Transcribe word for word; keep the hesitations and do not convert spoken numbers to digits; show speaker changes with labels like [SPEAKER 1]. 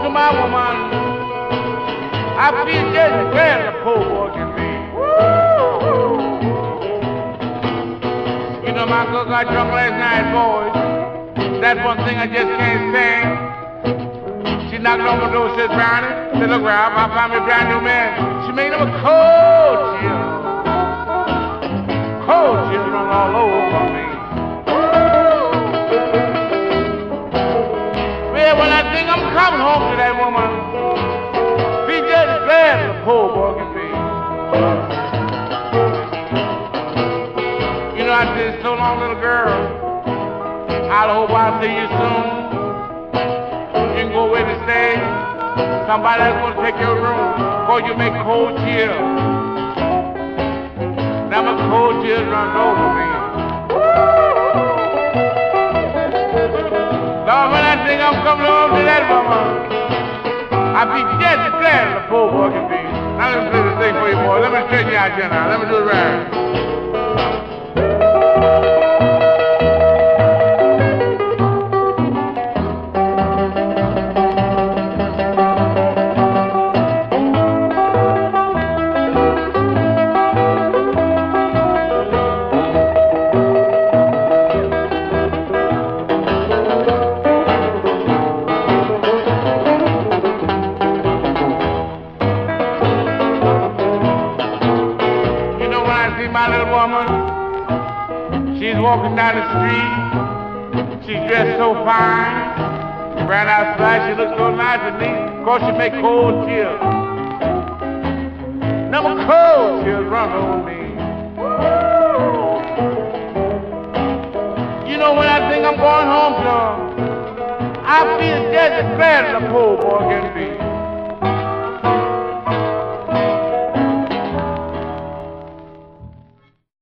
[SPEAKER 1] to my woman, I feel just as glad as a poor boy can be. You know, my girl got drunk last night, boys. That's one thing I just can't stand. She knocked on my door, said, Brownie, said, look, Rob, I found me a brand new man. She made him a cold chill. Cold chill run all over me. Well, when I think I'm coming home to that woman, be just as glad as a poor boy can be. You know, I said, so long, little girl. I hope I'll see you soon. You can go away to stay. Somebody else going to take your room before you make cold chill. Now my cold chills run over me. Lord, when I think I'm coming home to that woman, I'll be just as glad as a poor boy can be. Now let me play this thing for you, boy. Let me straighten you out here now. Let me do it right. My little woman, she's walking down the street. She's dressed so fine. Right outside, she looks so nice and neat. Of course, she make cold chills. Number cold chills run over me. You know, when I think I'm going home to her, I feel just as bad as a poor boy can be.